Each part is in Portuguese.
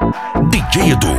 DJ Edu.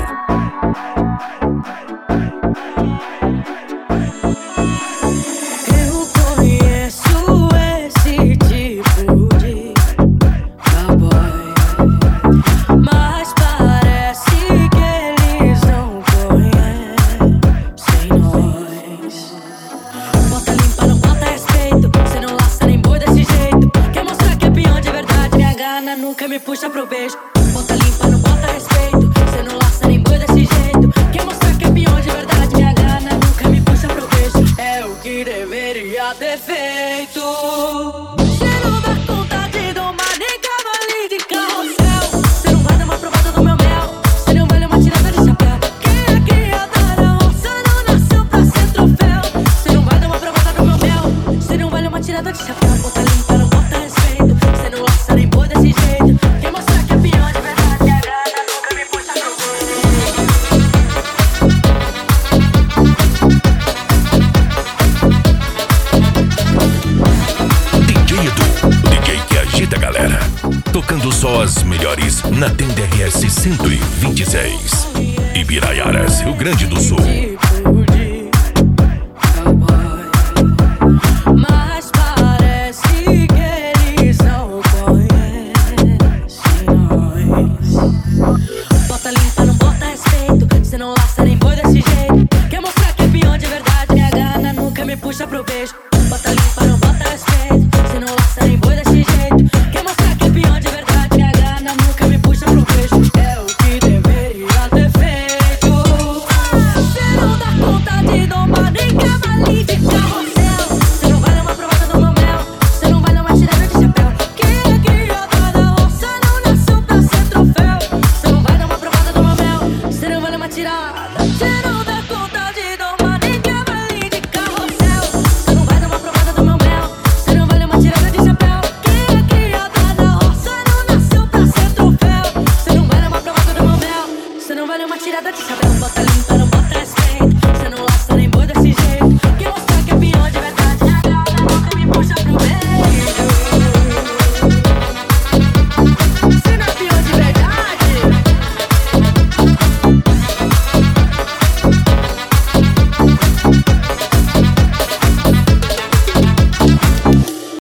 Eu conheço esse tipo de cowboy, mas parece que eles não conhecem nós. Bota limpa, não bota respeito. Cê não laça nem boi desse jeito. Quer mostrar que é peão de verdade? Minha gana nunca me puxa pro beijo. Bota limpa, não bota respeito. Cê não laça nem boi desse jeito. Quer mostrar que é peão de verdade? Minha gana nunca me puxa pro beijo. É o que deveria ter feito. Cê não dá conta de domar nem cavalinho de carrossel. Cê não vai dar uma provada do meu mel. Cê não vale uma tirada de chapéu. Quem é criada na roça não nasceu pra ser troféu. Cê não vai dar uma provada do meu mel. Cê não vale uma tirada de chapéu. Bota limpa, não bota respeito. Cê não laça nem boi desse jeito. Quem mostrar que é peão de verdade? Minha gana nunca me puxa pro beijo. DJ Edu, o DJ que agita a galera. Tocando só as melhores na TNDRS 126. Ibiraiaras, Rio Grande do Sul.